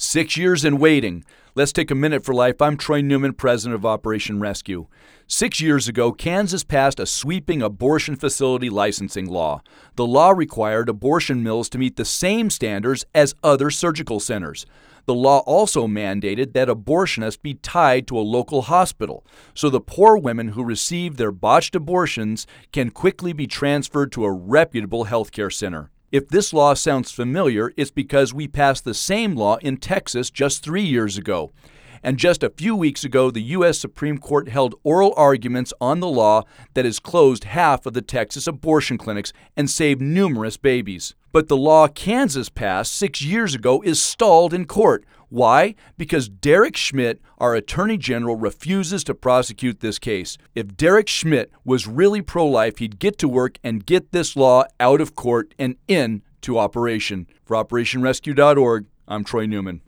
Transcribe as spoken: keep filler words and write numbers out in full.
Six years in waiting. Let's take a minute for life. I'm Troy Newman, president of Operation Rescue. Six years ago, Kansas passed a sweeping abortion facility licensing law. The law required abortion mills to meet the same standards as other surgical centers. The law also mandated that abortionists be tied to a local hospital, so the poor women who receive their botched abortions can quickly be transferred to a reputable healthcare center. If this law sounds familiar, it's because we passed the same law in Texas just three years ago. And just a few weeks ago, the U S Supreme Court held oral arguments on the law that has closed half of the Texas abortion clinics and saved numerous babies. But the law Kansas passed six years ago is stalled in court. Why? Because Derek Schmidt, our Attorney General, refuses to prosecute this case. If Derek Schmidt was really pro-life, he'd get to work and get this law out of court and into operation. For Operation Rescue dot org, I'm Troy Newman.